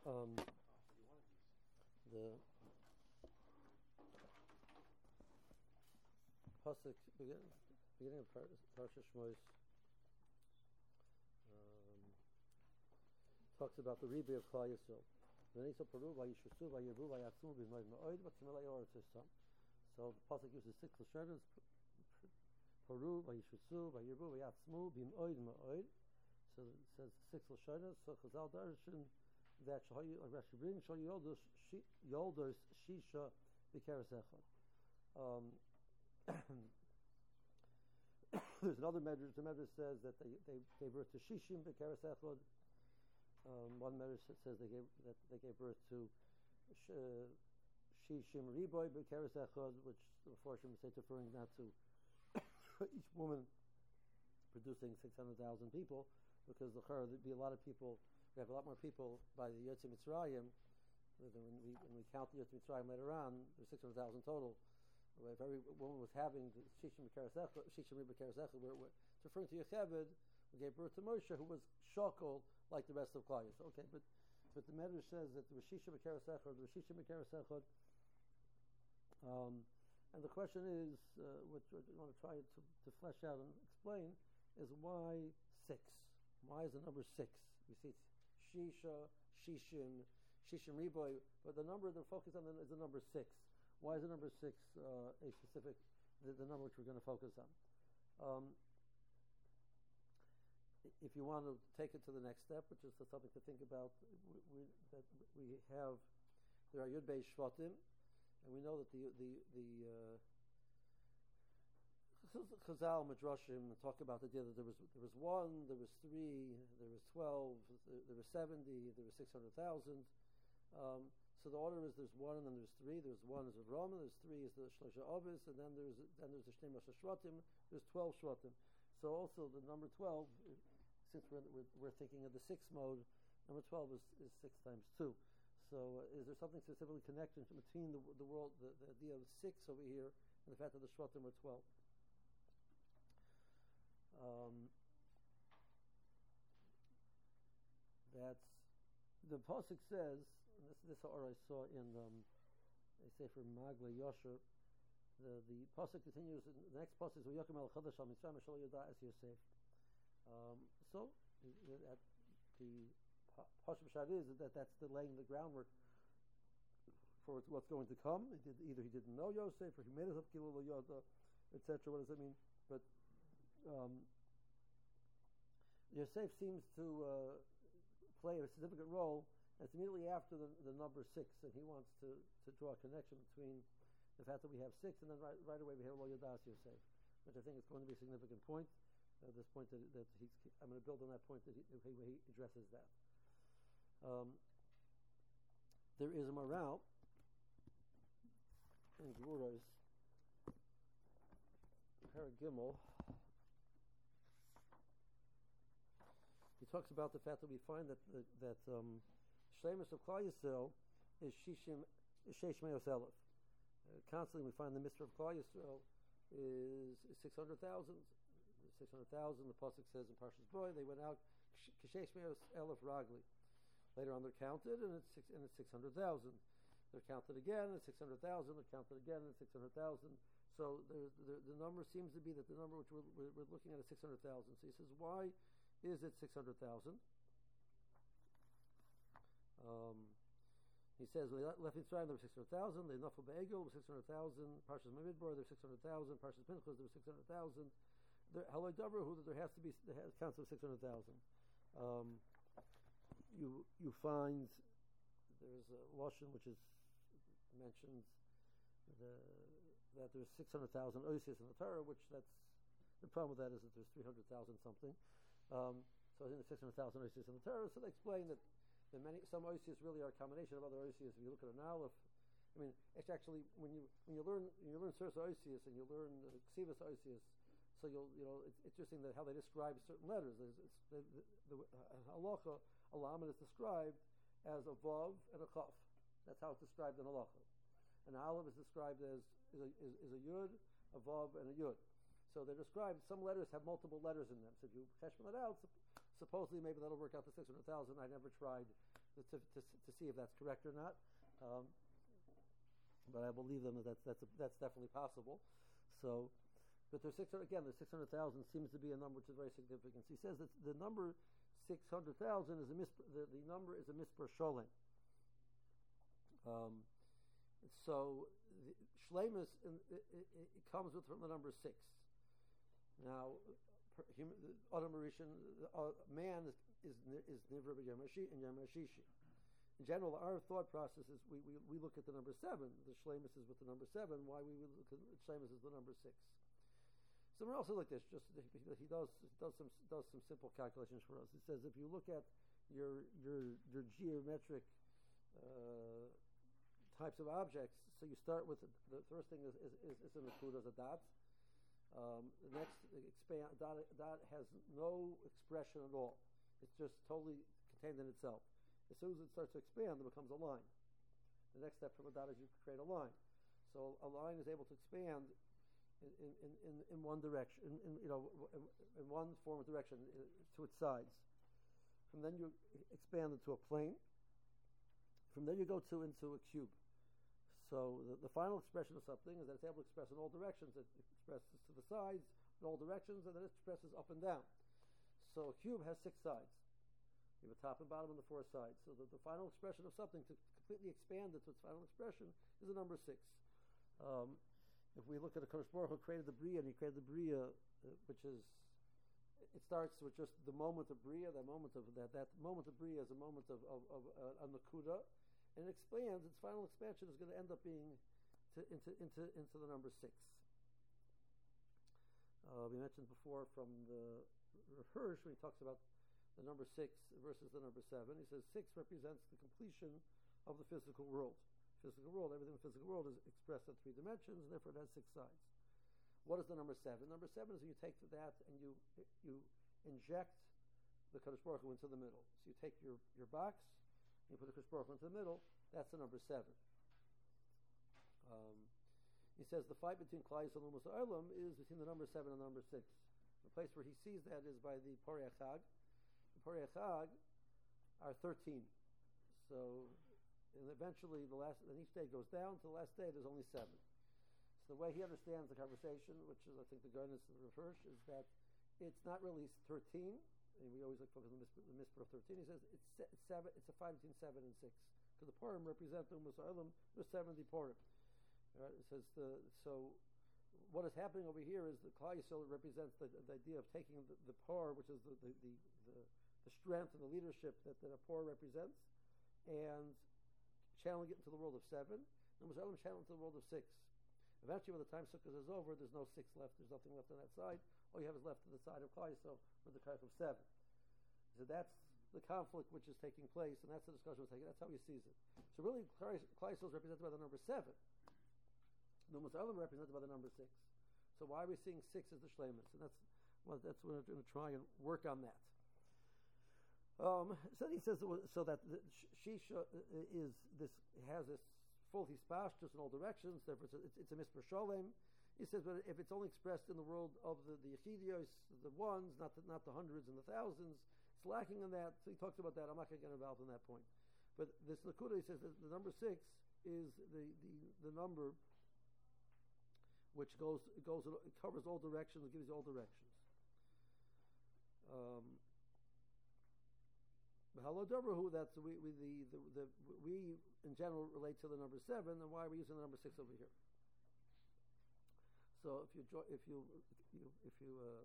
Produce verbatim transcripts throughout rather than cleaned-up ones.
Um, the pasuk begin, beginning of Parsha Shmos um, talks about the rebbe of Klal Yisrael. So the pasuk uses six lashonos: Paru, Vayishutzu, Vayirbu, Vayatzmu, Bimoid Ma'oid. So it says six lashonos. So Chazal darshan that Shahayu, like Rashi brings, Shahayu Yoldos Shisha B'Keres Echad. Um, there's another medrash. The medrash says that they, they gave birth to Shishim B'Keres Echad. Um, one medrash says they gave that they gave birth to sh, uh, Shishim Riboy B'Keres Echad, which the Mefarshim say referring not to each woman producing six hundred thousand people, because the Chara there'd be a lot of people. We have a lot more people by the Yotzei Mitzrayim. When we when we count the Yotzei Mitzrayim later on, there's six hundred thousand total. If every woman was having Shishim B'Keres Echad, Shishim B'Keres Echad, we're it's referring to Yocheved, who gave birth to Moshe, who was shokol like the rest of Klal Yisrael. Okay, but but the Medrash says that the Shishim B'Keres Echad, the Shishim B'Keres Echad. Um, and the question is, uh, which I want to try to, to flesh out and explain, is why six? Why is the number six? We see it's Shisha, Shishim, Shishim Riboy, but the number they're focused on is the number six. Why is the number six uh, a specific, the, the number which we're going to focus on? Um, if you want to take it to the next step, which is something to think about, we, we, that we have, there are Yud Beis Shvatim, and we know that the the the uh, Chazal Midrashim talk about the idea that there was there was one, there was three, there was twelve, there, there was seventy, there was six hundred thousand. Um, so the order is there's one and then there's three. There's one is a Rama, there's three is the Shlosha Avis, and then there's then there's the Shnei Moshe Shvatim. There's twelve Shvatim. So also the number twelve, since we're we're, we're thinking of the six mode, number twelve is, is six times two. So, uh, is there something specifically connected between the the world, the, the idea of six over here, and the fact that the Shvatim are twelve? Um, that's the pasuk says. And this this or I saw in um, they say for Magla Yosher. The the pasuk continues. The next pasuk is V'Yokim El Chadash Al Mitzrayim Shal Yoda Es Yosef. Um, so at the Pasuk Shad is that that's the laying the groundwork for what's going to come. He did, either he didn't know Yosef or he made it up Kilul Yoda, et cetera. What does that mean? But um, Yosef seems to uh, play a significant role. And it's immediately after the, the number six, and he wants to, to draw a connection between the fact that we have six, and then right, right away we have Lo Yodas Yosef, which I think is going to be a significant point. Uh, this point that, that he's, I'm going to build on that point that he, he addresses that. Um, there is a morale in Gevuros, Perek Gimel. He talks about the fact that we find that that, that um, Shleimus of Klal Yisrael is Shishim Sheish Meos Elef. Uh, constantly, we find the mitzvah of Klal Yisrael is, is six hundred thousand. Six hundred thousand. The pasuk says in Parshas Boy they went out Sheish Meos Elef Ragli. Later on, they're counted, and it's six, and it's six hundred thousand. They're counted again, and six hundred thousand. They're counted again, and six hundred thousand. So the, the number seems to be that the number which we're, we're, we're looking at is six hundred thousand. So he says, why is it six hundred thousand? Um, he says, we left Mitzrayim, there were six hundred thousand. They Nafel Be'egel were six hundred thousand. Parshas Midbar, there were six hundred thousand. Parshas Pinchas, there were six hundred thousand. Haloi Davrahu, there has to be the counts of six hundred thousand. Um, You you find there's a lashon which is mentions the, that there's six hundred thousand oisias in the Torah, which that's the problem with that is that there's three hundred thousand something. Um, so I think there's six hundred thousand oisias in the Torah. So they explain that the many some oisias really are a combination of other oisias. If you look at an aleph, I mean, it's actually when you when you learn when you learn Sursa oisias and you learn the Ksivas oisias. So you'll, you know, it's interesting that how they describe certain letters. It's, it's the the, the uh, halacha, a lamed is described as a vav and a chaf. That's how it's described in halacha. An aleph is described as is a, is, is a yud, a vav, and a yud. So they're described. Some letters have multiple letters in them. So if you cheshbon it out, supposedly maybe that'll work out to six hundred thousand. I never tried to, to, to see if that's correct or not. Um, but I believe them that that's that's a, that's definitely possible. So, but there's six hundred again. The six hundred thousand seems to be a number which is very significant. He says that the number six hundred thousand is a mis- the, the number is a misper sholem. Um, so the shlemus in, it, it, it comes with from the number six. Now, per, human, Adam Marishan, uh, man is is is nivra b'yamashi and yamashishi. In general, our thought process is we, we, we look at the number seven. The shlemus is with the number seven. Why we look at shlemus is the number six. Someone else like this. Just he does does some does some simple calculations for us. He says if you look at your your your geometric uh, types of objects, so you start with the, the first thing is is, is, is an akuda, as a dot. Um, the next expand dot dot has no expression at all. It's just totally contained in itself. As soon as it starts to expand, it becomes a line. The next step from a dot is you create a line. So a line is able to expand in in, in, in one direction, in, in you know, in one form of direction to its sides. From then you expand into a plane. From there you go to into a cube. So the, the final expression of something is that it's able to express in all directions. It expresses to the sides in all directions, and then it expresses up and down. So a cube has six sides. You have a top and bottom and the four sides. So the, the final expression of something, to completely expand it to its final expression, is the number six. Um, if we look at the Kadosh Baruch Hu created the Bria, and he created the Bria, uh, which is, it starts with just the moment of Bria, that moment of that that moment of Bria is a moment of of, of uh, a nakuda, and it expands. Its final expansion is going to end up being to, into into into the number six. Uh, we mentioned before from the Hirsch when he talks about the number six versus the number seven. He says six represents the completion of the physical world. Physical world, everything in the physical world is expressed in three dimensions, and therefore it has six sides. What is the number seven? Number seven is when you take that and you you inject the Kadosh Baruch Hu into the middle. So you take your, your box, and you put the Kadosh Baruch Hu into the middle. That's the number seven. Um, he says the fight between Klal Yisrael and Umas Ha'olam is between the number seven and the number six. The place where he sees that is by the Porei Chag. The Porei Chag are thirteen. So, and eventually the last, and each day goes down to the last day. There's only seven. So the way he understands the conversation, which is I think the guidance of the Hirsch, is that it's not really thirteen, and we always like focus on the Mispar of thirteen. He says it's, it's seven. It's a fight between seven and six, because the Purim represent the Umas Ha'olam. There's seventy Purim. Right? It says the so. What is happening over here is the Klal Yisrael represents the, the idea of taking the, the par, which is the the, the, the the strength and the leadership that, that a par represents, and channeling it into the world of seven. And Umas Ha'olam channel into the world of six. Eventually, when the time Sukkot is over, there's no six left. There's nothing left on that side. All you have is left to the side of Klal Yisrael with the type of seven. So that's the conflict which is taking place, and that's the discussion we're taking. That's how he sees it. So really, Klal Yisrael is represented by the number seven. The Umas Ha'olam represented by the number six. So why are we seeing six as the shlemus? And that's well, that's what we're going to try and work on that. Um, so he says so that the shisha is this has this full hispashtus in all directions. Therefore, it's a, it's, it's a misper sholem. He says, but if it's only expressed in the world of the the yechidios, the ones, not the, not the hundreds and the thousands, it's lacking in that. So he talks about that. I'm not going to get involved in that point. But this nakuda, he says that the number six is the the, the number which goes goes it covers all directions, it gives you all directions. Um, Hello, Dobrahu. That's we we the, the, the we in general relate to the number seven, and why are we using the number six over here? So if you if you if you, if you uh,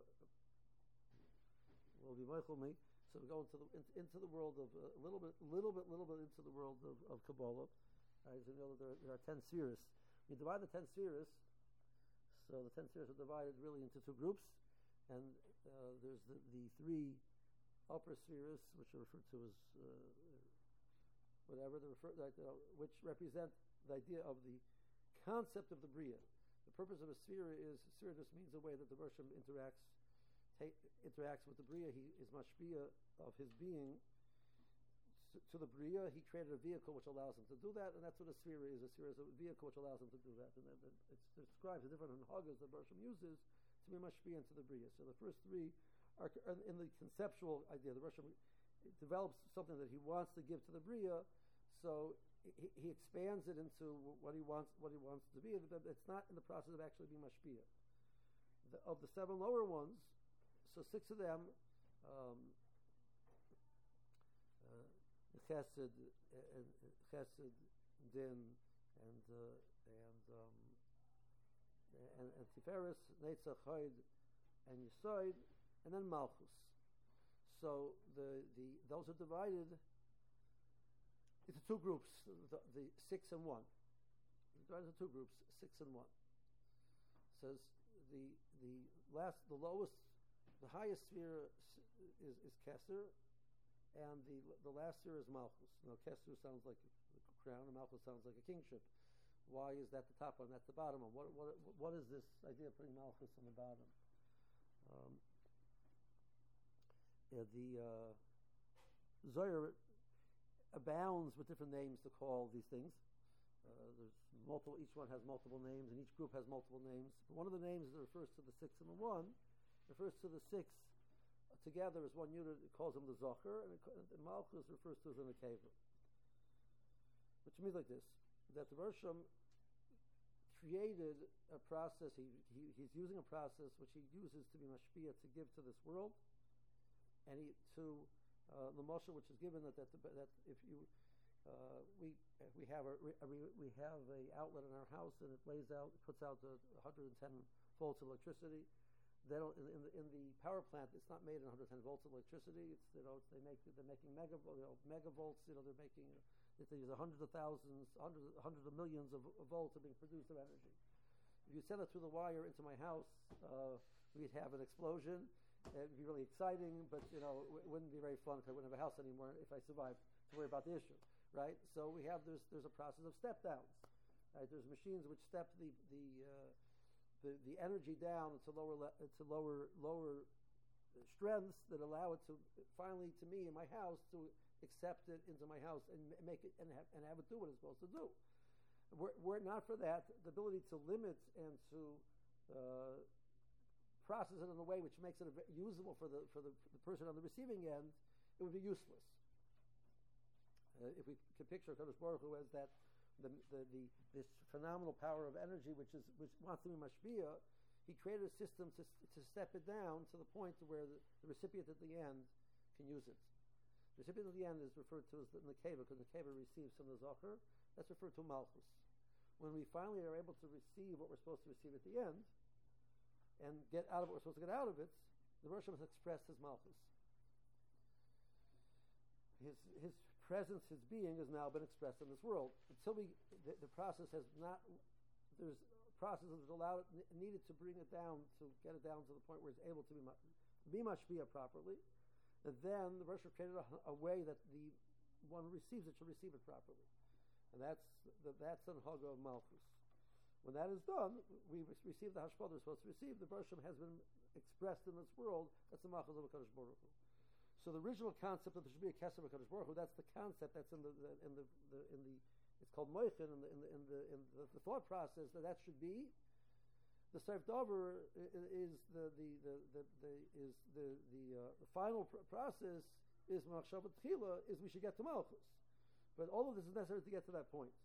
will be Michael me. So we go into the into the world of uh, a little bit, little bit, little bit into the world of, of Kabbalah. Right, so you know there, there are ten spheres. You divide the ten spheres. So the ten spheres are divided really into two groups, and uh, there's the, the three upper spheres, which are referred to as uh, whatever they refer, like, uh, which represent the idea of the concept of the bria. The purpose of a sphere is sphere just means the way that the Bershom interacts take, interacts with the bria. He is mashpia of his being to the bria. He created a vehicle which allows him to do that, and that's what a sphere is. A sphere is a vehicle which allows him to do that, and it, it describes the different hagas that Bershom uses to be mashpia into the bria. So the first three are in the conceptual idea. The Bershom develops something that he wants to give to the Bria, so he, he expands it into what he wants what he wants to be. It's not in the process of actually being mashpia. The, of the seven lower ones, so six of them, um, uh, Chesed and Chesed, Din, and uh, and um, and, and Tiferes, Netzach, Chod, and Yesod, and then Malchus. So the, the those are divided into two groups, the, the six and one. Divided into two groups, six and one. Says the the last, the lowest, the highest sphere is is Kesser, and the the last sphere is Malchus. Now Kesser sounds like a crown, and Malchus sounds like a kingship. Why is that the top one? That's the bottom one. What what what is this idea of putting Malchus on the bottom? Um, yeah, the uh, Zohar abounds with different names to call these things. Uh, there's multiple. Each one has multiple names, and each group has multiple names. But one of the names that refers to the six and the one refers to the six together as one unit. It calls them the Zohar, and, it, and Malchus refers to as an Akeva. Which means like this: that the Rosham created a process. He, he he's using a process which he uses to be mashpia, to give to this world, and he to uh, the Moshe, which is given that that, that if you uh, we we have a, a we have a outlet in our house, and it lays out, it puts out the one hundred ten volts of electricity. They don't in, in the in the power plant. It's not made in one hundred ten volts of electricity. It's, you know, it's, they make they're making mega you know, megavolts. You know, they're making. They use hundreds of thousands, hundreds, hundreds of millions of, of volts are being produced of energy. If you send it through the wire into my house, uh, we'd have an explosion. It'd be really exciting, but you know, it wouldn't be very fun because I wouldn't have a house anymore if I survived to worry about the issue, right? So we have there's there's a process of step downs. Right? There's machines which step the the uh, the, the energy down to lower le- to lower lower strengths that allow it to finally to me in my house to accept it into my house and make it and have, and have it do what it's supposed to do. Were, were it not for that, the ability to limit and to uh, process it in a way which makes it usable for the for the, for the person on the receiving end, it would be useless. Uh, if we can picture Kadosh Baruch Hu as that the, the, the this phenomenal power of energy which is which wants to be mashpia, he created a system to to step it down to the point to where the, the recipient at the end can use it. The recipient at the end is referred to as the Nekeva, because the Nekeva receives from the Zohar. That's referred to Malchus. When we finally are able to receive what we're supposed to receive at the end, and get out of what we're supposed to get out of it, the Rosh has expressed his Malchus. His his presence, his being, has now been expressed in this world. Until we, the, the process has not. There's processes that allowed it, needed to bring it down, to get it down to the point where it's able to be be mashpia properly. And then the Rosh created a, a way that the one who receives it should receive it properly, and that's the, that's an haga of Malchus. When that is done, we receive the hashpah we're supposed to receive. The Rosh has been expressed in this world. That's the Malchus of Hakadosh Baruch Hu. So the original concept that there should be a Kesef of Hakadosh Baruch Hu, that's the concept that's in the, the in the, the in the it's called Moichin in the in the in the, in the, the thought process that that should be. The Seif Dover is the the the, the, the is the the, uh, the final pr- process is Machshavat Tchila, is we should get to Malchus, but all of this is necessary to get to that point.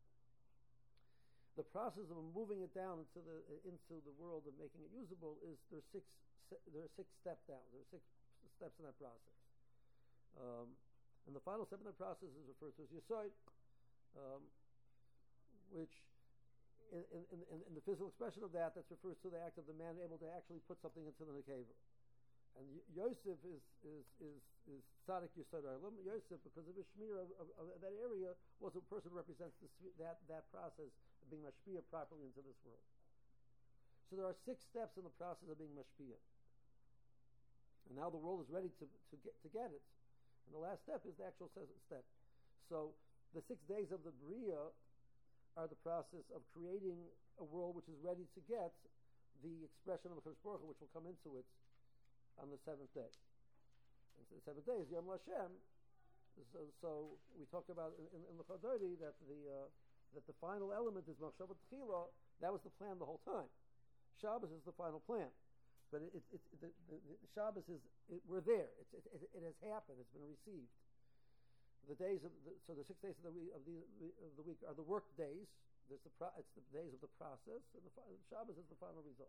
The process of moving it down into the into the world of making it usable is there's six there are six step down there are six steps in that process, um, and the final step in that process is referred to as Yesod, um, which. In, in, in, in the physical expression of that, that refers to the act of the man able to actually put something into the nekeva. And Yosef is is is is Tzadik Yesod Olam. Yosef, because of his shmir of, of, of that area, was a person who represents this, that that process of being mashpia properly into this world. So there are six steps in the process of being mashpia. And now the world is ready to to get to get it. And the last step is the actual step. So the six days of the Bria are the process of creating a world which is ready to get the expression of the Kadosh Baruch Hu, which will come into it on the seventh day. And so the seventh day is Yom Lashem. So, so we talked about in, in, in the Chadodi that the uh, that the final element is Machshavat Tchila. That was the plan the whole time. Shabbos is the final plan. but it, it, it, the, the, the Shabbos is it, we're there. It's, it, it, it has happened. It's been received. The days of the, so the six days of the week of the, of the week are the work days. There's the pro, it's the days of the process, and the Shabbos is the final result.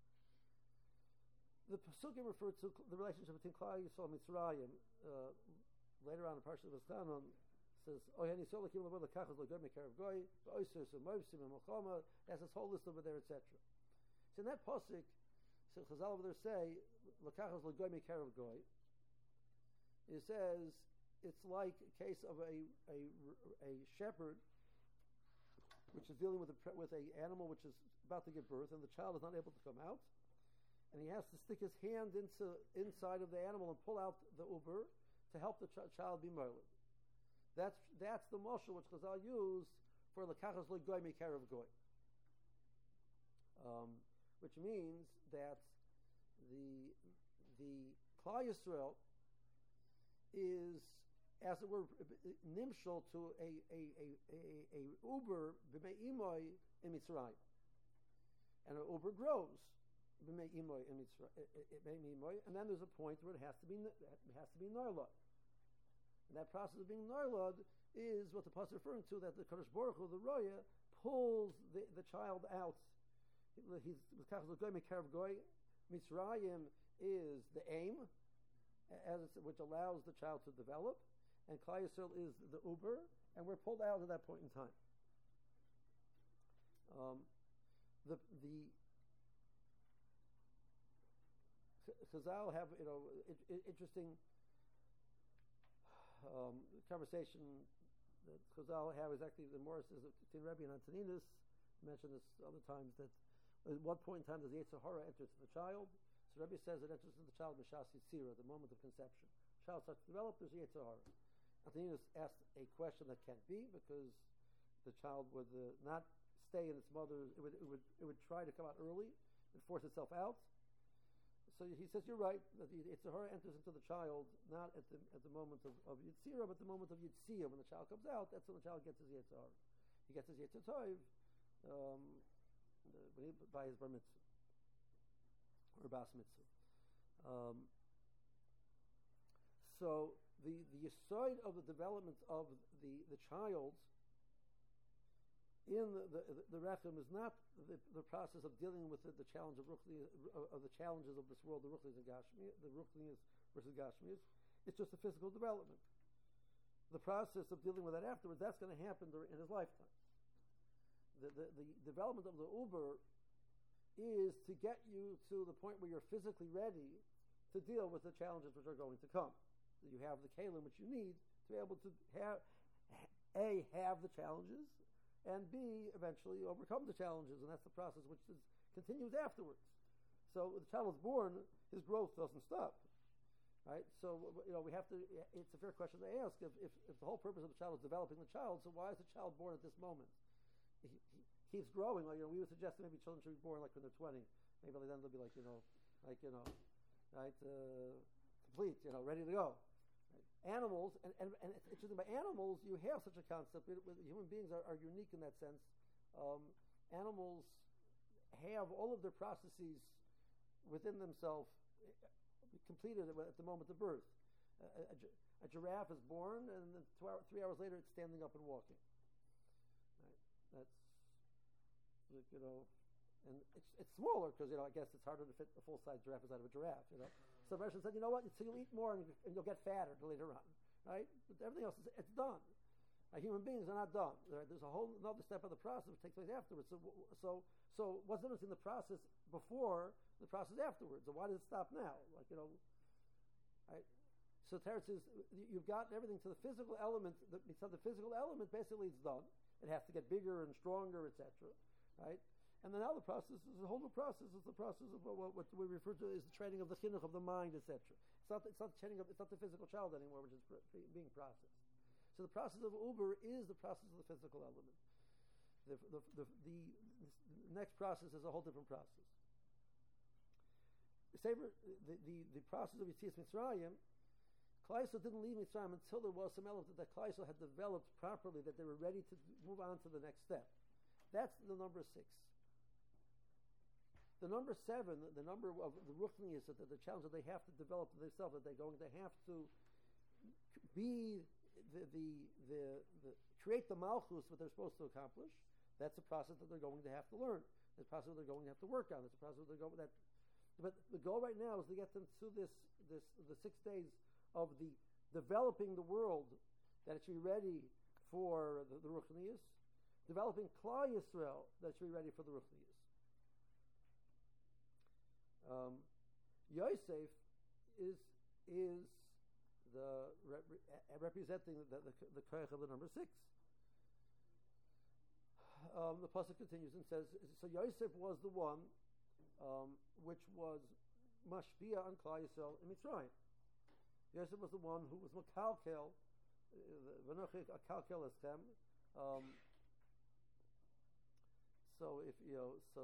The Pesukim refer to the relationship between Klal Yisrael and Mitzrayim. Uh, later on in Parshat V'Skanon says, "Oyani Yisrael Lakim Levod Lekachos Legoy Mekarav Goy V'Oisos U'Moivsim U'Molchama." That's this whole list over there, et cetera. So in that pasuk, so Chazal over there say, "Lekachos Legoy Mekarav Goy." It says it's like a case of a a, a shepherd which is dealing with a with a animal which is about to give birth, and the child is not able to come out, and he has to stick his hand into inside of the animal and pull out the uber to help the ch- child be moiled. That's that's the mashal which Chazal used for lekachos legoy mikarav goy, um, which means that the the Klal Yisrael is, as it were, nimshal to a a a a, a uber b'mei imoy in Mitzrayim, and an uber grows b'mei imoy in Mitzrayim, and then there's a point where it has to be it has to be narlod. And that process of being narlod is what the pasuk is referring to, that the Kadosh Baruch Hu, the Roya, pulls the, the child out. He's Mitzrayim is the aim, as which allows the child to develop, and Klal Yisrael is the uber, and we're pulled out at that point in time. Um, the the Chazal have you know it, it, interesting um, conversation that Chazal have is actually the Morris is between Rebbe and Antoninus. Mentioned this other times that at one point in time the Yetzer Hara enters the child. So Rebbe says it enters in the child Mishas Yitzira, the moment of conception. The child starts to develop, there's Yetzer Hara. Antoninus asked a question that can't be, because the child would uh, not stay in its mother's, it would, it would it would try to come out early and force itself out. So he says, you're right, that the Yetzer Hara enters into the child not at the at the moment of, of Yitzira, but the moment of Yitzia. When the child comes out, that's when the child gets his Yetzer Hara. He gets his Yetzer Tov um, when he, by his bar mitzvah or bas mitzvah. Um, so the the aside of the development of the, the child in the the, the, the rechem is not the, the process of dealing with the, the challenge of ruchni, of the challenges of this world, the ruchnis and gashmi, the ruchnis versus gashmis. It's just a physical development. The process of dealing with that afterwards, that's going to happen during, in his lifetime. The, the the development of the uber is to get you to the point where you're physically ready to deal with the challenges which are going to come. You have the kalim which you need to be able to have A, have the challenges, and B, eventually overcome the challenges, and that's the process which is, continues afterwards. So when the child is born, his growth doesn't stop. Right? So you know we have to, it's a fair question to ask, if, if, if the whole purpose of the child is developing the child, so why is the child born at this moment? He, he keeps growing. Like, you know, we would suggest that maybe children should be born like when they're twenty. Maybe then they'll be like, you know, like, you know, right, uh, complete, you know, ready to go. Right? Animals, and, and, and it's interesting, by animals, you have such a concept. With, with human beings are, are unique in that sense. Um, animals have all of their processes within themselves completed at the moment of birth. A, a, a giraffe is born, and then two hour, three hours later, it's standing up and walking. Right? That's, you know, and it's it's smaller because, you know, I guess it's harder to fit a full-size giraffe inside of a giraffe, you know. So the Russian said, you know what, so you'll eat more and, and you'll get fatter later on, right? But everything else, is it's done. Uh, human beings are not done. Right? There's a whole another step of the process which takes place afterwards. So, so, so what's the difference in the process before the process afterwards? So why does it stop now? Like, you know, right? So Teretz is, you've gotten everything to the physical element. The, so the physical element basically is done. It has to get bigger and stronger, et cetera. Right? And then now the process is a whole new process. It's the process of what, what we refer to as the training of the chinuch of the mind, et cetera. It's not it's not training of, it's not the physical child anymore, which is pr- being processed. So the process of uber is the process of the physical element. The the the, the, the next process is a whole different process. The saber, the, the, the process of Yetzias Mitzrayim, Klal Yisrael didn't leave Mitzrayim until there was some element that Klal Yisrael had developed properly, that they were ready to move on to the next step. That's the number six. the number seven, the number of the ruchnius, that the challenge that they have to develop for themselves, that they're going to have to be the the the, the create the malchus what they're supposed to accomplish. That's a process that they're going to have to learn. That's a process that they're going to have to work on. It's a process they're going that. But the goal right now is to get them to this this the six days of the developing the world, that it should be ready for the, the ruchnius, developing Klal Yisrael, that it should be ready for the ruchnius. Um, Yosef is is the rep, representing the the, the koach of the number six. Um, the pasuk continues and says, so Yosef was the one um, which was mashpia on Klal Yisrael in Mitzrayim. Yosef was the one who was makalkel, v'nochi akalkel estem. Um So if you know, so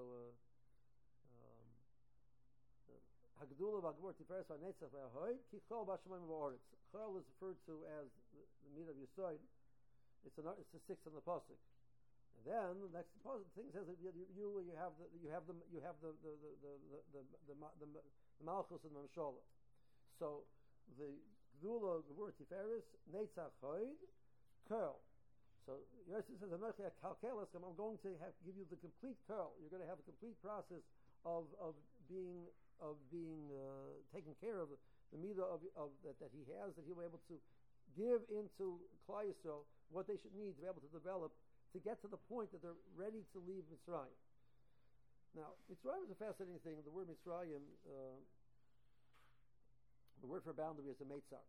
Hagdula v'Agvor Tiferes v'Netzach v'Ahoy ki Chol b'Shamayim v'Oretz. Chol is referred to as the, the meat of Yesod. It's an it's the sixth on the pasuk. And then the next thing says that you you, you have the you have the you have the the the the the, the, the, the, the Malchus and Mamshola. So the Gdula Gvor Tiferes Netzach Hoyd Curl. So Yosef says, I'm going to have give you the complete curl. You're going to have a complete process of of being of being uh, taken care of, the midah of, of that, that he has, that he'll be able to give into Klal Yisrael what they should need to be able to develop to get to the point that they're ready to leave Mitzrayim. Now, Mitzrayim is a fascinating thing. The word Mitzrayim, uh, the word for boundary is a Meitzar.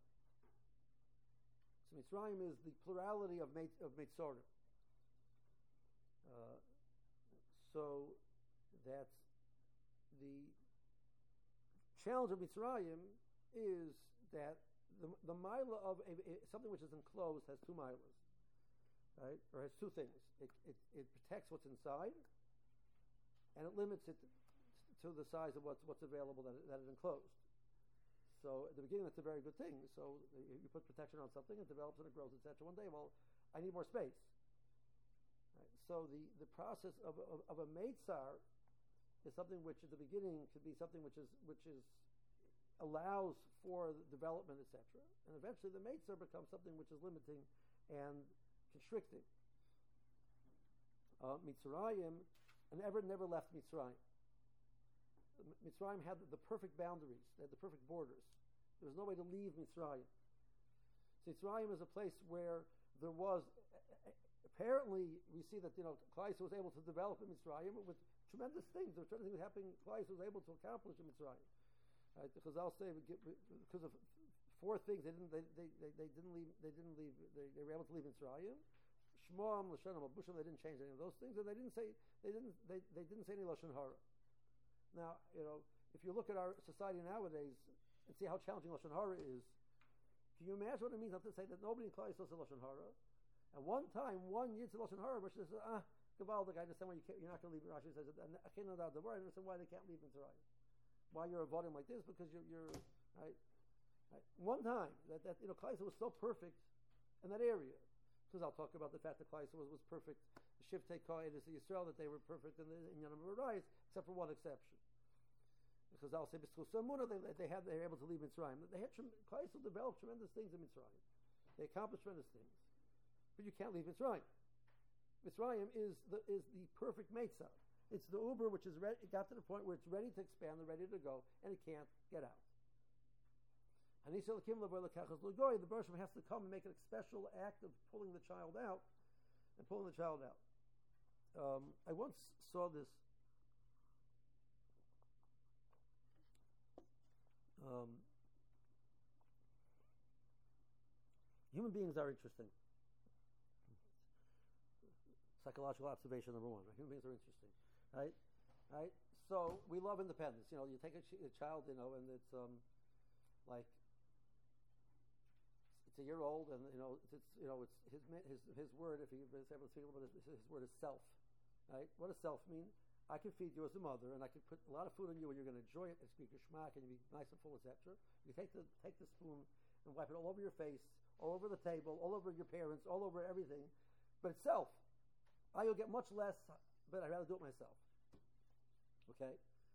So Mitzrayim is the plurality of Meit, of Meitzorim. Uh, so that's the challenge of Mitzrayim is that the the mila of a, a, something which is enclosed has two milas, right? Or has two things. It, it it protects what's inside, and it limits it to the size of what's what's available that it, that is enclosed. So at the beginning, that's a very good thing. So you put protection on something, it develops and it grows, et cetera. One day, well, I need more space. Right? So the, the process of, of, of a meitzar is something which at the beginning could be something which is which is allows for development, et cetera. And eventually, the meitzar becomes something which is limiting and constricting. Uh, Mitzrayim, and ever never left Mitzrayim. Mitzrayim had the perfect boundaries, they had the perfect borders. There was no way to leave Mitzrayim. So Mitzrayim is a place where there was, apparently, we see that, you know, Klal Yisrael was able to develop in Mitzrayim with tremendous things. There were tremendous things happening, Klal Yisrael was able to accomplish in Mitzrayim. Right? Because I'll say, because of four things, they didn't, they, they, they, they didn't leave, they didn't leave, they, they were able to leave Mitzrayim. Shmoam, Lashonim, Abushim, they didn't change any of those things, and they didn't say, they didn't, they, they didn't say any Lashon Hara. Now, you know, if you look at our society nowadays and see how challenging Lashon Hara is, can you imagine what it means not to say that nobody in Klal Yisrael says Lashon Hara? And one time, one Yid said Lashon Hara, which says, ah, Gavaldik, I understand why you can't, you're not going to leave. Rashi says, I can't know that the word. I understand why they can't leave Mitzrayim. Why you're avoiding like this? Because you're, you're right, right. One time, that, that you know, Klal Yisrael was so perfect in that area. Because I'll talk about the fact that Klal Yisrael was, was perfect. The Shiftei Kohen is the Yisrael, that they were perfect in the in Yom Harais, except for one exception. Because I'll say, they, they had they were able to leave Mitzrayim. They had Klal Yisrael developed tremendous things in Mitzrayim. They accomplished tremendous things, but you can't leave Mitzrayim. Mitzrayim is the is the perfect meitzah. It's the Uber which is ready. It got to the point where it's ready to expand, and ready to go, and it can't get out. And he said, the Bershom has to come and make a special act of pulling the child out, and pulling the child out. Um, I once saw this. Um, human beings are interesting. Psychological observation number one. Right? Human beings are interesting, right? Right. So we love independence. You know, you take a, ch- a child, you know, and it's um, like it's a year old, and you know, it's, it's you know, it's his his his word. If he is able to speak about it, his word is self. Right. What does self mean? I can feed you as a mother, and I can put a lot of food on you, and you're going to enjoy it and speak your schmack, and you'll be nice and full, et cetera. You take the take the spoon and wipe it all over your face, all over the table, all over your parents, all over everything. But it's self. I will get much less, but I'd rather do it myself. Okay?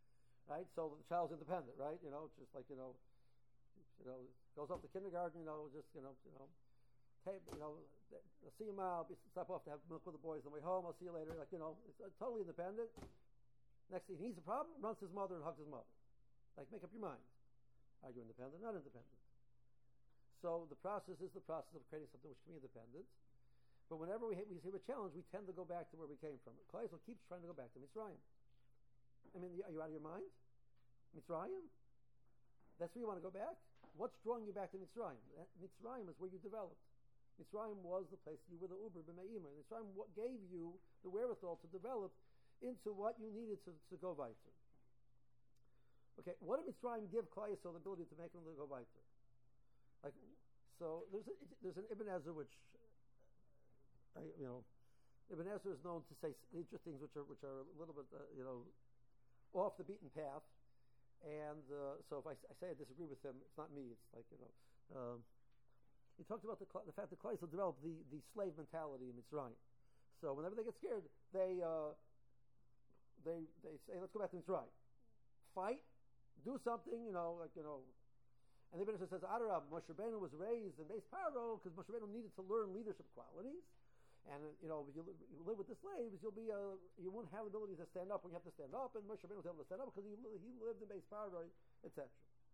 right? So the child's independent, right? You know, just like you know, you know, goes off to kindergarten. You know, just you know, you know, hey, you know, I'll see you tomorrow. I'll stop off to have milk with the boys on the way home. I'll see you later. Like you know, it's uh, totally independent. Next thing he needs a problem, runs to his mother and hugs his mother. Like, make up your mind. Are you independent? Not independent. So the process is the process of creating something which can be independent. But whenever we, we see a challenge, we tend to go back to where we came from. Klal Yisrael keeps trying to go back to Mitzrayim. I mean, are you out of your mind? Mitzrayim? That's where you want to go back? What's drawing you back to Mitzrayim? Mitzrayim is where you developed. Mitzrayim was the place you were the Uber b'me'imah. Mitzrayim what gave you the wherewithal to develop into what you needed to, to go weiter. Okay, what did Mitzrayim give Klal Yisrael the ability to make them to go weiter? Like, so there's a, there's an Ibn Ezra which, I, you know, Ibn Ezra is known to say things which are which are a little bit, uh, you know, off the beaten path. And uh, so if I, I say I disagree with him, it's not me. It's like you know, um, he talked about the the fact that Klal Yisrael developed the the slave mentality in Mitzrayim. So whenever they get scared, they uh, they they say, let's go back to Mitzrayim, fight, do something, you know, like you know. And the Ibn Ezra says, Adarab, Moshe Rabbeinu was raised in Beis Paro because Moshe Rabbeinu needed to learn leadership qualities. And, you know, if you, you live with the slaves, you'll be, uh, you won't have the ability to stand up when you have to stand up. And Moshe Rabbeinu was able to stand up because he, he lived in Beis Paro, et cetera.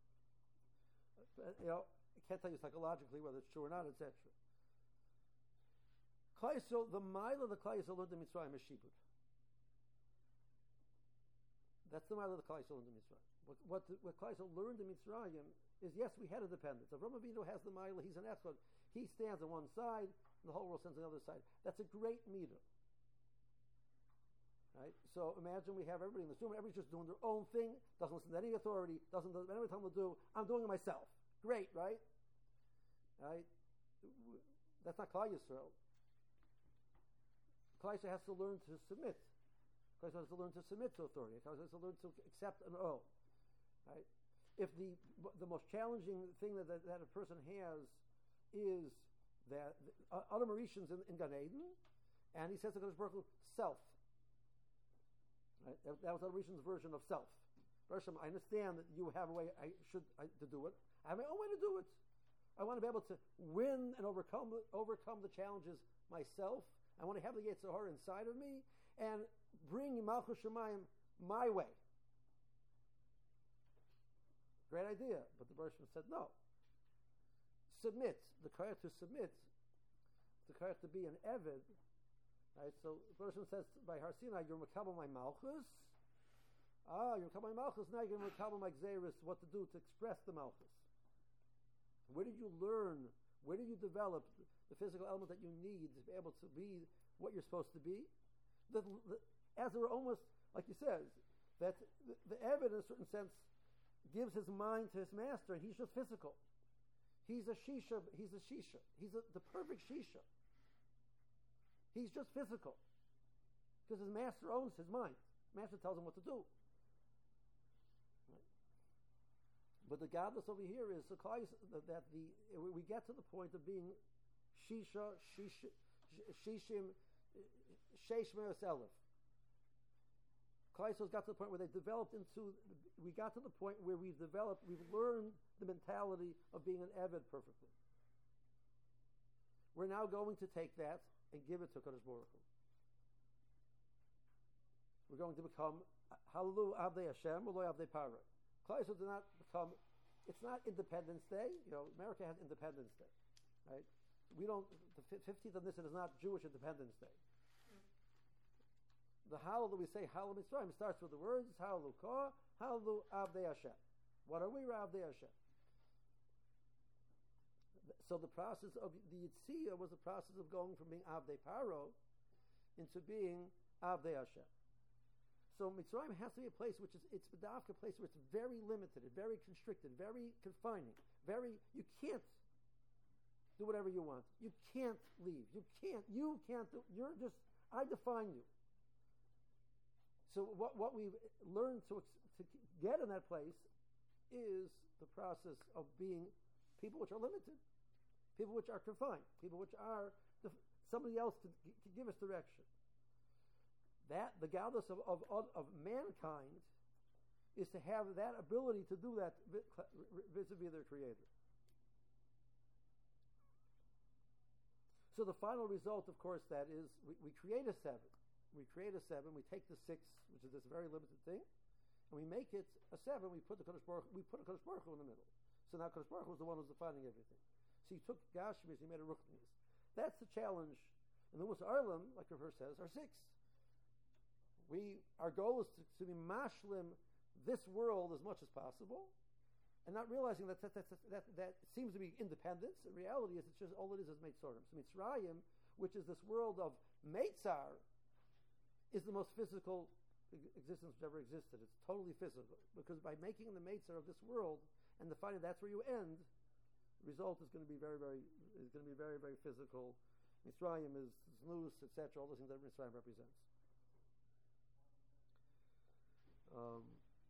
You know, I can't tell you psychologically whether it's true or not, et cetera. The mile of the Klal Yisrael learned in Mitzrayim is Shibud. That's the mile of the Klal Yisrael learned in Mitzrayim. What, what, what Klal Yisrael learned in Mitzrayim is, yes, we had independence. Avram Avinu has the mile, he's an echad. He stands on one side, and the whole world stands on the other side. That's a great meter. Right? So imagine we have everybody in this room, everybody's just doing their own thing, doesn't listen to any authority, doesn't do anything tell them to do. I'm doing it myself. Great, right? Right? That's not Klal Yisrael. Klal Yisrael has to learn to submit. Klal Yisrael has to learn to submit to authority. Klal Yisrael has to learn to accept an oath. Right? If the the most challenging thing that, that, that a person has is that uh, Adam Arishan's in, in Gan Eden, and he says to Kadosh Baruch Hu, self. Right? That, that was Adam Arishan's version of self. Bershom, I understand that you have a way I should I, to do it. I have my own way to do it. I want to be able to win and overcome overcome the challenges myself. I want to have the Yetzer Hara inside of me and bring Malchus Shemayim my way. Great idea, but the Bershom said no. Submit, the koyach to submit, the koyach to be an eved. Right? So the Bershom says by Har Sinai, you're makabel my malchus. Ah, you're makabel my malchus. Now you're makabel my gzeris. What to do to express the malchus? Where did you learn? Where did you develop the physical element that you need to be able to be what you're supposed to be? The, the, as it were, almost like you said, that the, the eved in a certain sense gives his mind to his master, and he's just physical. He's a shisha. He's a shisha. He's a, the perfect shisha. He's just physical because his master owns his mind. Master tells him what to do. Right. But the godless over here is that the we get to the point of being shisha, shisha, shishim, sheshmeres elef. Klal Yisrael's got to the point where they developed into, we got to the point where we've developed, we've learned the mentality of being an eved perfectly. We're now going to take that and give it to Kadosh Baruch Hu. We're going to become Hallelu Avdei Hashem, Lo Avdei Para. Klal Yisrael did not become, it's not Independence Day. You know, America has Independence Day, right? We don't, the fifteenth of this is not Jewish Independence Day. The Hallel that we say, Hallel Mitzrayim, starts with the words, Hallelu Ka, Hallelu Avdei Hashem. What are we? We're Avdei Hashem. So the process of the Yitzhiyah was the process of going from being Avdei Paro into being Avdei Hashem. So Mitzrayim has to be a place which is, it's a place where it's very limited, very constricted, very confining, very, you can't do whatever you want. You can't leave. You can't, you can't do, you're just, I define you. So what, what we've learned to, to get in that place is the process of being people which are limited, people which are confined, people which are, the, somebody else to, to give us direction. That, the godless of, of, of mankind is to have that ability to do that vis-a-vis their Creator. So the final result, of course, that is we, we create a seven. We create a seven. We take the six, which is this very limited thing, and we make it a seven. We put the Kodesh Baruch, we put a Kodesh Baruch Hu in the middle. So now Kodesh Baruch Hu was the one who's defining everything. So he took Gashmis, he made a Ruchnis. That's the challenge. And the Musa Arlam, like the verse says, are six. We our goal is to, to be mashlim this world as much as possible, and not realizing that that, that, that, that seems to be independence. The reality is it's just all it is is Meitzorim. So Mitzrayim, which is this world of Meitzar, is the most physical existence which ever existed. It's totally physical. Because by making the Meitzar of this world and defining that's where you end, the result is going to be very, very is going to be very, very physical. Mitzrayim is Znus, et cetera, all those things that Mitzrayim represents. Um,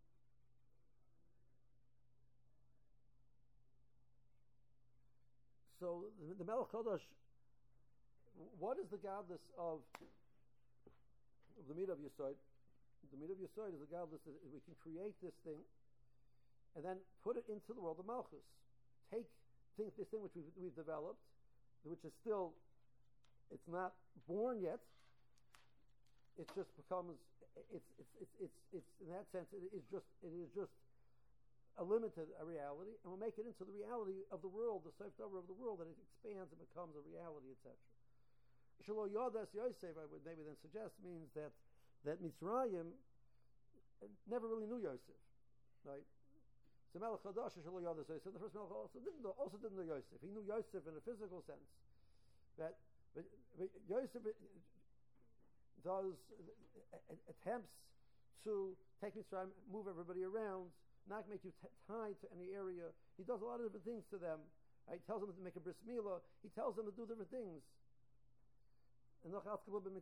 so the, the Melech Chodesh, what is the godless of, of the Midah of Yesod? The Midah of Yesod is the godless that we can create this thing and then put it into the world of Malchus. Take think, this thing which we've, we've developed, which is still, it's not born yet. It just becomes, it's, it's, it's, it's, it's in that sense, it is just, it is just a limited a reality, and we'll make it into the reality of the world, the Seif Dover of the world, that it expands and becomes a reality, et cetera. Shelo Yodas Yosef, I would maybe then suggest, means that that Mitzrayim never really knew Yosef, right? So Melech Chadash Shelo Yodas Yosef, the first Melech also didn't know, also didn't know Yosef. He knew Yosef in a physical sense, that but, but Yosef does uh, attempts to take Mitzrayim, move everybody around, not make you t- tied to any area. He does a lot of different things to them. He tells them to make a bris milah. He tells them to do different things. And what,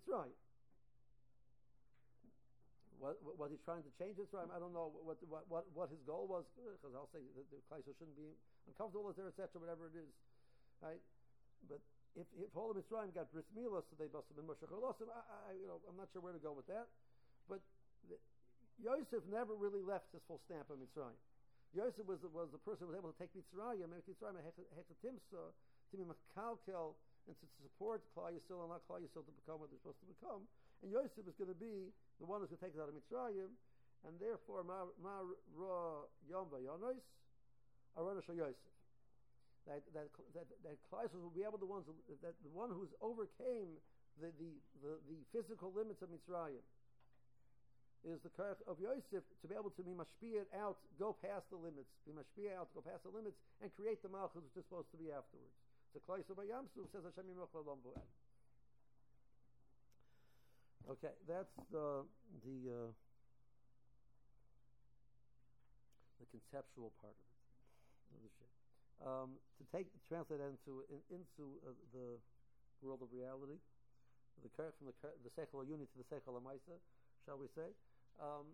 what was he trying to change Mitzrayim? I don't know what what what, what his goal was, because I'll say that the Klaiso shouldn't be uncomfortable with there, et cetera, whatever it is. Right? But if if all of Mitzrayim got bris milah, so they must have been Moshe Cholosim. I, I you know I'm not sure where to go with that. But the, Yosef never really left his full stamp on Mitzrayim. Yosef was was the person who was able to take Mitzrayim, make Mitzrayim a hechatimsa, to be makalkel, and to support Klal Yisrael and not Klal Yisrael to become what they're supposed to become. And Yosef is going to be the one who's going to take us out of Mitzrayim, and therefore ma ma ra yom vayonos arona shel Yosef. That that that that Klal Yisrael will be able to ones that the one who's overcame the the the, the physical limits of Mitzrayim is the Karach of Yosef to be able to be mashpia out, go past the limits, be mashpia out, go past the limits, and create the malchus which is supposed to be afterwards. So Klal Yisrael by Yamsuf says Hashem Yimroch L'Olam V'Oed. Okay, that's the the uh, the conceptual part of it. Um, to take translate that into in, into uh, the world of reality, the from the the Seichel Yuni to the Seichel Amaisa, shall we say? Um,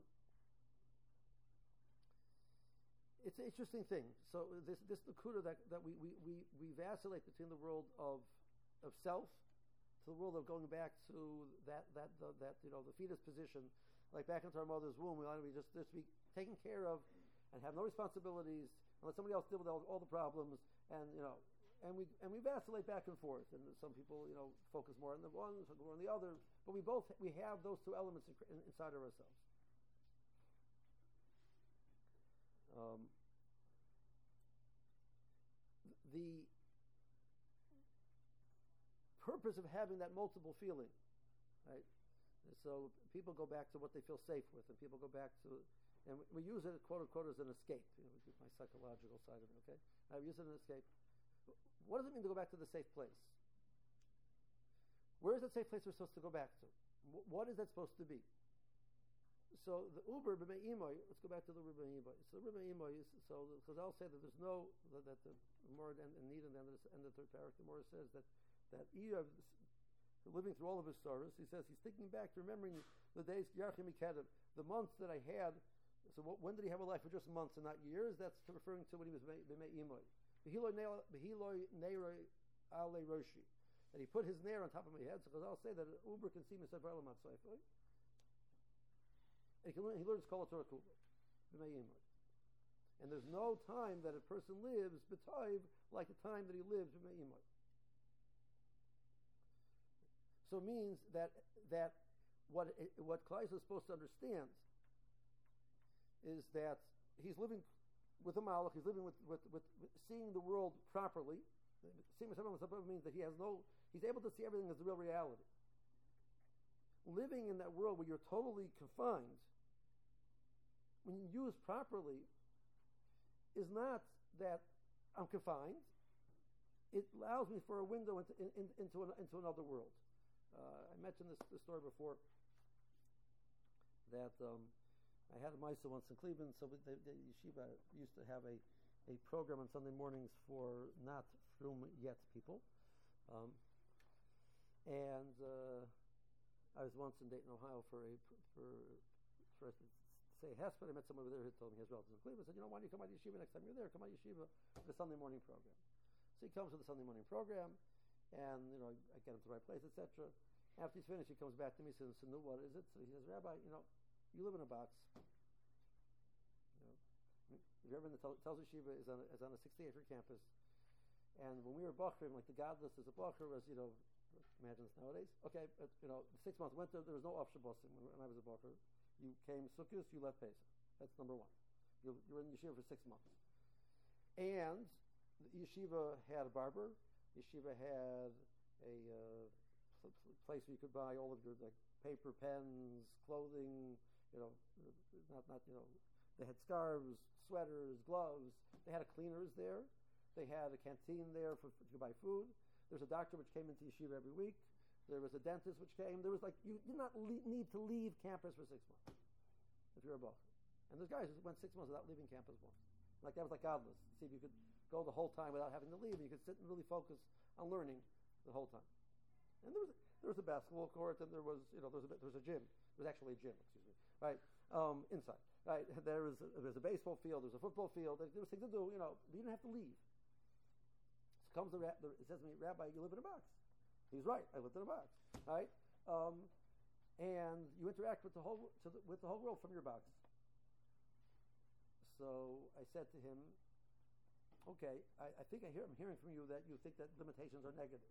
it's an interesting thing. So this this Nakuda that that we, we, we, we vacillate between the world of of self to the world of going back to that that the, that you know the fetus position, like back into our mother's womb. We want to be just just be taken care of and have no responsibilities and let somebody else deal with all, all the problems. And you know, and we and we vacillate back and forth. And some people you know focus more on the one, some more on the other. But we both we have those two elements in, in, inside of ourselves. Um, the purpose of having that multiple feeling, right? So people go back to what they feel safe with, and people go back to, and we use it quote unquote as an escape. You know, my psychological side of it. Okay, I use it as an escape. What does it mean to go back to the safe place? Where is that safe place we're supposed to go back to? What is that supposed to be? So the Uber b'mei imoy. Let's go back to the Uber b'mei imoy. So Uber b'mei imoy. So because I'll say that there's no that, that the more and, and need and then the end of the third paragraph. The more says that that Eev, living through all of his sorrows, he says he's thinking back to remembering the days Yarchim Ikedim, the months that I had. So what, when did he have a life for just months and not years? That's referring to when he was b'mei imoy. B'hiloi neiroi ale roshi. That he put his nair on top of my head. So because I'll say that Uber can see me. He learns Kol Torah Kuba. b'mei imoy. And there's no time that a person lives b'toiv like the time that he lives b'mei imoy. So it means that that what what Klai is supposed to understand is that he's living with a malach, he's living with, with, with, with seeing the world properly. Seeing means that he has no, he's able to see everything as the real reality. Living in that world where you're totally confined, when used properly, is not that I'm confined. It allows me for a window into in, into, an, into another world. Uh, I mentioned this, this story before, that um, I had a Maisa once in Cleveland, so the, the yeshiva used to have a, a program on Sunday mornings for not frum yet people. Um, and uh, I was once in Dayton, Ohio for a for, for to say a hesped. I met someone over there who told me his relatives in Cleveland. I said, you know, why don't you come out to yeshiva next time you're there? Come out to yeshiva for the Sunday morning program. So he comes to the Sunday morning program, and you know, I get him to the right place, et cetera. After he's finished, he comes back to me and says, "So, what is it?" So he says, "Rabbi, you know, you live in a box. You know, if you ever been to Tel- Telz Yeshiva is on a, is on a sixty acre campus, and when we were Bachrim, like the godless as a Bachar was, you know, imagine this nowadays. Okay, but, you know, six months winter, there was no off Shabbosim when, when I was a Bachar. You came Sukkot, you left Pesach. That's number one. You you were in yeshiva for six months, and the yeshiva had a barber. Yeshiva had a uh, place where you could buy all of your like paper, pens, clothing. You know, not not you know. They had scarves, sweaters, gloves. They had a cleaners there. They had a canteen there for, for to buy food. There's a doctor which came into yeshiva every week. There was a dentist which came. There was like you did not le- need to leave campus for six months if you're a Bachar. And there's guys who went six months without leaving campus once. Like that was like godless. See if you could go the whole time without having to leave. You could sit and really focus on learning the whole time. And there was there was a basketball court, and there was you know there was a there was a gym. There was actually a gym, excuse me, right um, inside. Right there was a, there was a baseball field. There was a football field. There was things to do. You know, you didn't have to leave. So comes the, the it says to me, Rabbi, you live in a box. He's right. I lived in a box. Right, um, and you interact with the whole to the, with the whole world from your box. So I said to him, okay, I, I think I hear, I'm hearing from you that you think that limitations are negative.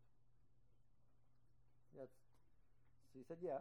That's, so he said, yeah.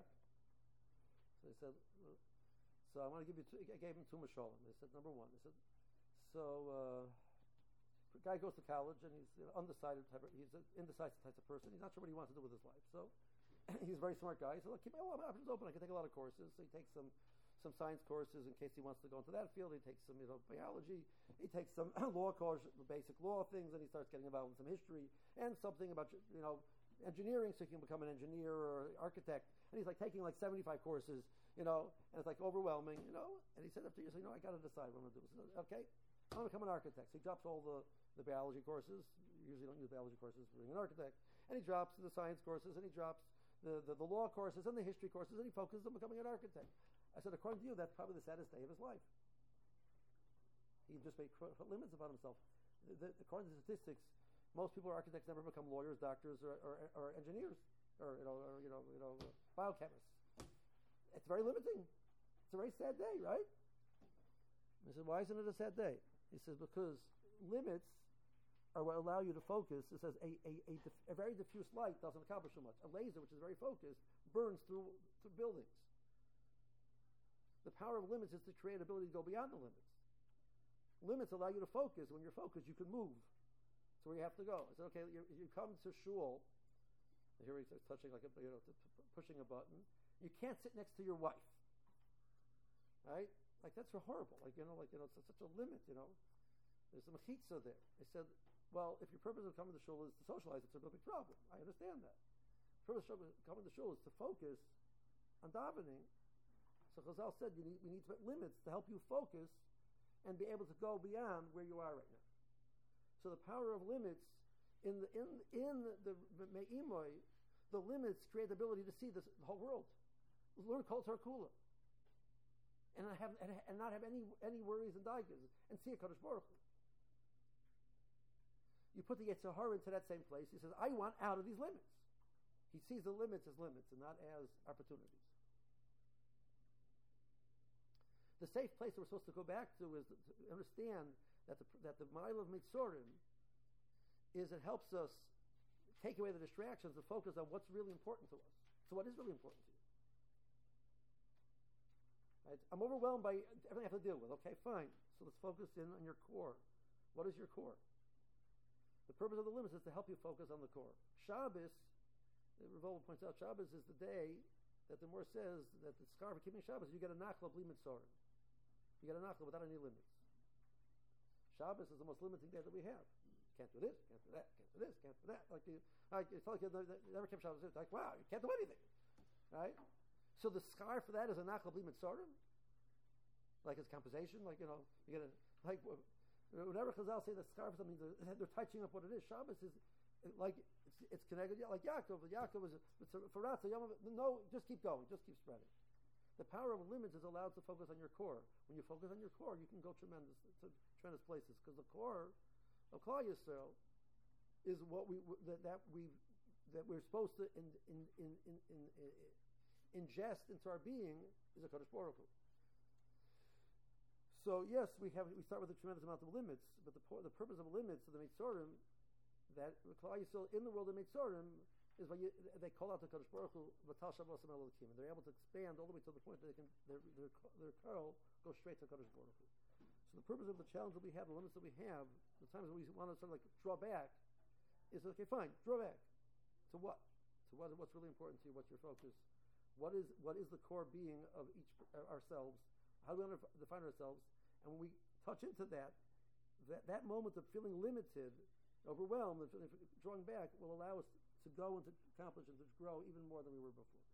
So I said, well, so I want to give you two, I gave him two mashalim. I said, number one, I said, so uh, a guy goes to college and he's you know, undecided type of, he's an indecisive type of person. He's not sure what he wants to do with his life. So he's a very smart guy. So look, keep my options open. I can take a lot of courses. So he takes some some science courses in case he wants to go into that field. He takes some, you know, biology. He takes some law courses, basic law things, and he starts getting involved in some history and something about, you know, engineering, so he can become an engineer or architect. And he's like taking like seventy-five courses, you know, and it's like overwhelming, you know. And he said after years, you know, I got to decide what I'm going to do. So, okay, I'm going to become an architect. So he drops all the, the biology courses. You usually don't use biology courses for being an architect. And he drops the science courses, and he drops the, the, the law courses and the history courses, and he focuses on becoming an architect. I said, according to you, that's probably the saddest day of his life. He just made put limits upon himself. The, the, according to statistics, most people who are architects never become lawyers, doctors, or, or, or engineers, or you know, or, you know, you know, biochemists. It's very limiting. It's a very sad day, right? I said, why isn't it a sad day? He says, because limits are what allow you to focus. It says a, a, a, dif- a very diffuse light doesn't accomplish so much. A laser, which is very focused, burns through, through buildings. The power of limits is to create ability to go beyond the limits. Limits allow you to focus. When you're focused, you can move. That's where you have to go. I said, okay, you, you come to shul. Here he's touching like a, you know, t- t- pushing a button. You can't sit next to your wife, right? Like that's horrible. Like you know, like you know, it's such a limit. You know, there's some mechitza there. I said, well, if your purpose of coming to shul is to socialize, it's a real big problem. I understand that. The purpose of coming to shul is to focus on davening. So Chazal said you need, we need to put limits to help you focus and be able to go beyond where you are right now. So the power of limits in the in in the me'imoy, the limits create the ability to see this, the whole world. Learn Kol Torah Kula, and not have and, and not have any any worries and daigas, and see a Kadosh Baruch Hu. You put the Yetzer Hara into that same place. He says, "I want out of these limits." He sees the limits as limits and not as opportunities. the safe place that we're supposed to go back to is to understand that the that the mile of Mitzorim is it helps us take away the distractions and focus on what's really important to us. So what is really important to you? Right? I'm overwhelmed by everything I have to deal with. Okay, fine. So let's focus in on your core. What is your core? The purpose of the limits is to help you focus on the core. Shabbos, Revolver points out, Shabbos is the day that the Mor says that the scar for keeping Shabbos, you get a nachla bli mitzorim. You get a nachla without any limits. Shabbos is the most limiting day that we have. Can't do this, can't do that, can't do this, can't do that. Like you, like it's like you never kept Shabbos. It's like, wow, you can't do anything, right? So the scar for that is a nachla bli mitzorim, like it's compensation. Like you know, you get a like whenever Chazal say the scar for something, they're, they're touching up what it is. Shabbos is like it's, it's connected, like Yaakov. Yaakov was it's a, for Ratzah. No, just keep going, just keep spreading. The power of limits is allowed to focus on your core. When you focus on your core, you can go tremendous to tremendous places because the core of Klal Yisrael is what we that, that we that we're supposed to in, in, in, in, in, in, ingest into our being is a Kodesh Baruch Hu. So yes, we have we start with a tremendous amount of limits, but the the purpose of limits of the Mitzorim that the Klal Yisrael in the world of Mitzorim is why you, they call out to Kodesh Baruch Hu V'tal Shabbos Elokim, and they're able to expand all the way to the point that they can their their, their curl goes straight to Kodesh Baruch Hu. So the purpose of the challenge that we have, the limits that we have, the times that we want to sort of like draw back, is okay, fine, draw back to what? To what? What's really important to you? What's your focus? What is what is the core being of each uh, ourselves? How do we want to define ourselves? And when we touch into that, that that moment of feeling limited, overwhelmed, and feeling, drawing back will allow us to go and to accomplish and to grow even more than we were before.